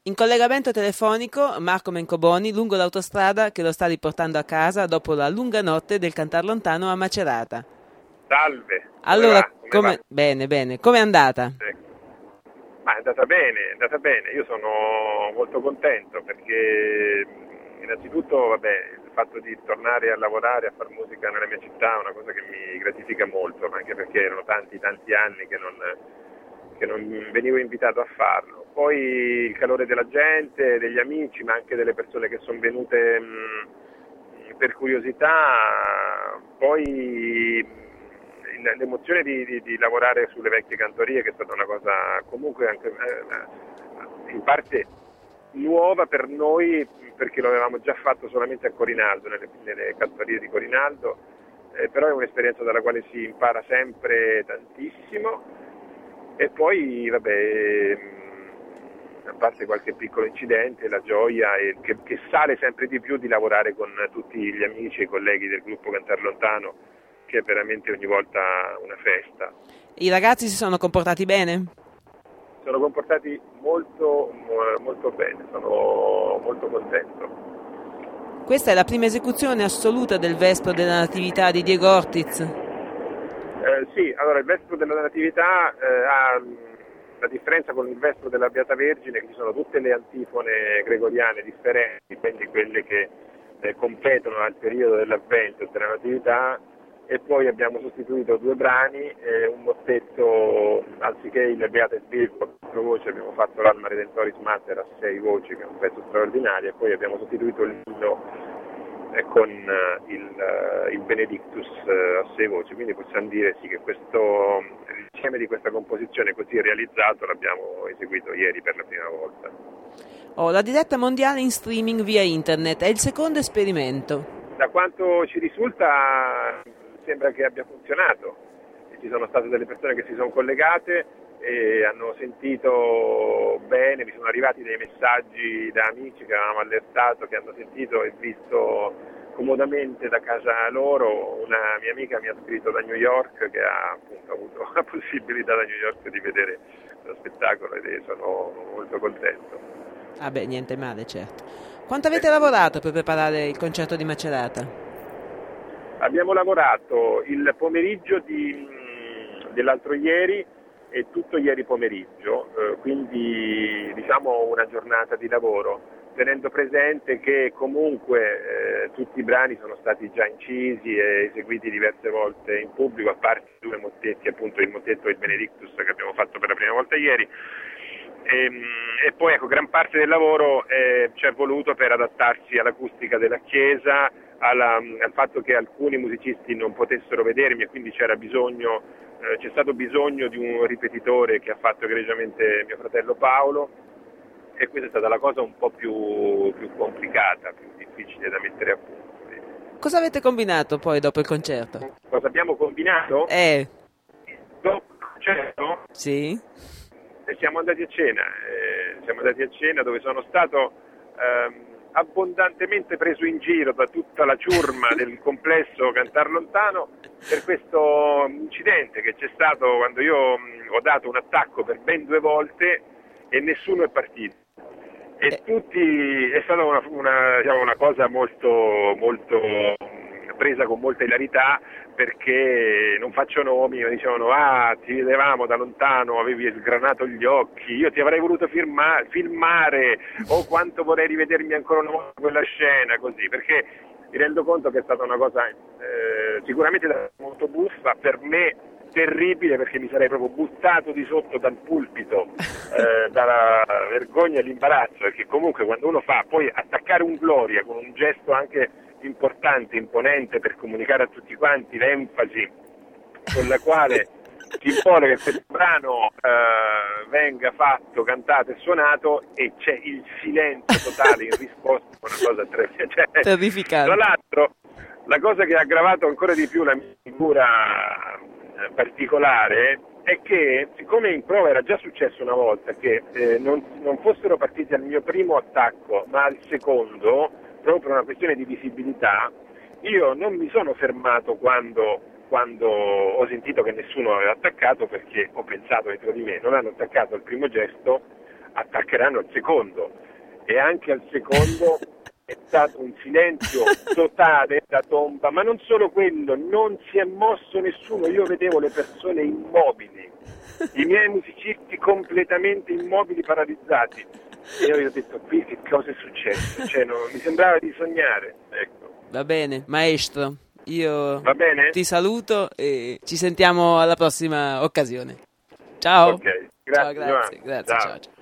In collegamento telefonico Marco Mencoboni lungo l'autostrada che lo sta riportando a casa dopo la lunga notte del Cantar Lontano a Macerata. Salve, Allora, come va? bene, com'è andata? Ma è andata bene, io sono molto contento perché innanzitutto il fatto di tornare a lavorare, a fare musica nella mia città è una cosa che mi gratifica molto, anche perché erano tanti anni che non venivo invitato a farlo. Poi il calore della gente, degli amici, ma anche delle persone che sono venute per curiosità, poi l'emozione di lavorare sulle vecchie cantorie, che è stata una cosa comunque anche in parte nuova per noi, perché lo avevamo già fatto solamente a Corinaldo, nelle cantorie di Corinaldo, però è un'esperienza dalla quale si impara sempre tantissimo. E poi a parte qualche piccolo incidente, la gioia che sale sempre di più di lavorare con tutti gli amici e i colleghi del gruppo Cantar Lontano, che è veramente ogni volta una festa. I ragazzi si sono comportati bene? Sono comportati molto bene, sono molto contento. Questa è la prima esecuzione assoluta del Vespro della Natività di Diego Ortiz. Sì, allora il Vespro della Natività ha la differenza con il Vespro della Beata Vergine, che ci sono tutte le antifone gregoriane differenti, quindi quelle che competono al periodo dell'Avvento e della Natività, e poi abbiamo sostituito 2 brani, un mottetto, anziché il Beata Spirito a 4 voci abbiamo fatto l'Alma Redentoris Mater a 6 voci, che è un pezzo straordinario, e poi abbiamo sostituito l'inno con il Benedictus a 6 voci, quindi possiamo dire sì che questo insieme di questa composizione così realizzato l'abbiamo eseguito ieri per la prima volta. La diretta mondiale in streaming via internet è il secondo esperimento. Da quanto ci risulta sembra che abbia funzionato, ci sono state delle persone che si sono collegate e hanno sentito bene, mi sono arrivati dei messaggi da amici che avevamo allertato, che hanno sentito e visto comodamente da casa loro. Una mia amica mi ha scritto da New York, che ha appunto avuto la possibilità da New York di vedere lo spettacolo, e sono molto contento. Niente male, certo. Quanto avete lavorato per preparare il concerto di Macerata? Abbiamo lavorato il pomeriggio dell'altro ieri e tutto ieri pomeriggio, quindi diciamo una giornata di lavoro, tenendo presente che comunque tutti i brani sono stati già incisi e eseguiti diverse volte in pubblico, a parte 2 mottetti, appunto il mottetto e il Benedictus che abbiamo fatto per la prima volta ieri. E poi gran parte del lavoro ci è voluto per adattarsi all'acustica della chiesa, al fatto che alcuni musicisti non potessero vedermi, e quindi c'è stato bisogno di un ripetitore che ha fatto egregiamente mio fratello Paolo, e questa è stata la cosa un po' più complicata, più difficile da mettere a punto. Cosa avete combinato poi dopo il concerto? Cosa abbiamo combinato? Dopo il concerto? Sì. Siamo andati a cena, dove sono stato abbondantemente preso in giro da tutta la ciurma del complesso Cantar Lontano per questo incidente che c'è stato quando io ho dato un attacco per ben 2 volte e nessuno è partito. E tutti, è stata una cosa molto presa con molta ilarità, perché non faccio nomi, mi dicevano ti vedevamo da lontano, avevi sgranato gli occhi, io ti avrei voluto filmare, quanto vorrei rivedermi ancora una volta quella scena, così, perché mi rendo conto che è stata una cosa sicuramente molto buffa, per me terribile, perché mi sarei proprio buttato di sotto dal pulpito dalla vergogna e l'imbarazzo, perché comunque quando uno fa poi attaccare un Gloria con un gesto anche importante, imponente, per comunicare a tutti quanti l'enfasi con la quale si vuole che questo brano venga fatto, cantato e suonato, e c'è il silenzio totale in risposta, una cosa terrificante. Tra l'altro, la cosa che ha aggravato ancora di più la mia figura particolare è che, siccome in prova era già successo una volta che non fossero partiti al mio primo attacco ma al secondo, proprio per una questione di visibilità, io non mi sono fermato quando ho sentito che nessuno aveva attaccato, perché ho pensato dentro di me, non hanno attaccato al primo gesto, attaccheranno al secondo, e anche al secondo è stato un silenzio totale da tomba, ma non solo quello, non si è mosso nessuno, io vedevo le persone immobili, i miei musicisti completamente immobili, paralizzati, e io gli ho detto: qui che cosa è successo? Cioè, mi sembrava di sognare, ecco. Va bene, maestro, io Va bene? ti saluto e ci sentiamo alla prossima occasione. Ciao. Ok, Ciao, grazie. grazie, Ciao. ciao.